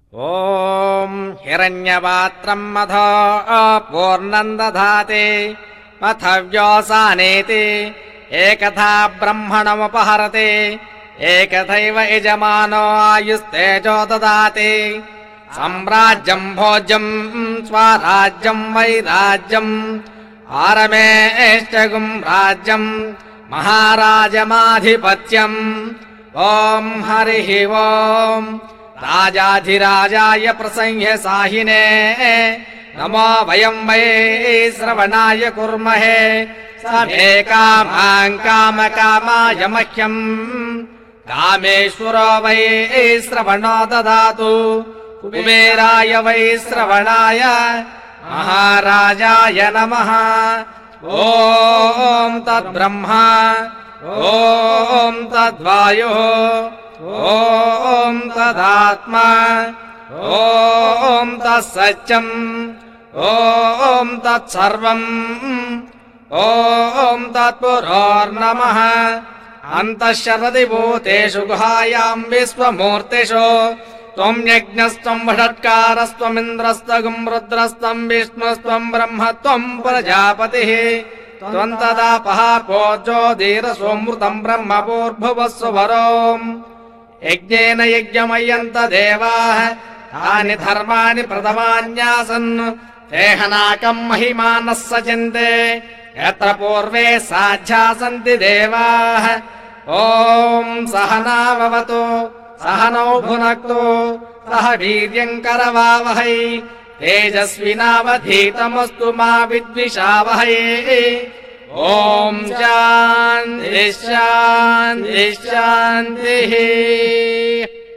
ॐ हिरण्यपात्रम् मधो पूर्णम् दधाति पथव्योऽसानेति एकथा ब्रह्मणमुपहरति एकथैव यजमानो आयुस्तेजो ददाति साम्राज्यम् भोज्यम् स्वराज्यम् वैराज्यम् आरमेश्चगुम् राज्यम् महाराजमाधिपत्यम् ॐ हरिः ॐ राजाधिराजाय प्रसंह्य साहिने नमो वयम् वै श्रवणाय कुर्महे समे कामान् कामकामाय मह्यम् कामेश्वरो वै श्रवणो ददातु कुबेराय वै श्रवणाय महाराजाय नमः ॐ तद्ब्रह्मा ॐ तद्वायुः ॐ तदात्मा ॐ तत्सत्यम् ॐ तत्सर्वम् ॐ तत्पुरोर्नमः अन्तः शरदि भूतेषु गुहायाम् विश्वमूर्तिषु त्वम् यज्ञस्त्वम् षट्कारस्त्वमिन्द्रस्त्वम् रुद्रस्त्वम् विष्णुस्त्वम् ब्रह्म त्वम् प्रजापतिः त्वम् तदापः ज्योतिरसोऽमृतम् ब्रह्म भूर्भुवस्सुवरोम् यज्ञेन यज्ञमयन्त देवाः तानि धर्माणि प्रथमान्यासन् तेहनाकम् महिमानः सचिन्ते यत्र पूर्वे साध्या सन्ति देवाः ॐ सहनाववतु सहनौ भुनक्तु सह वीर्यम् करवावहै तेजस्विनावधीतमस्तु मा विद्विषावहै ॐ शान्तिः शान्तिः शान्तिः।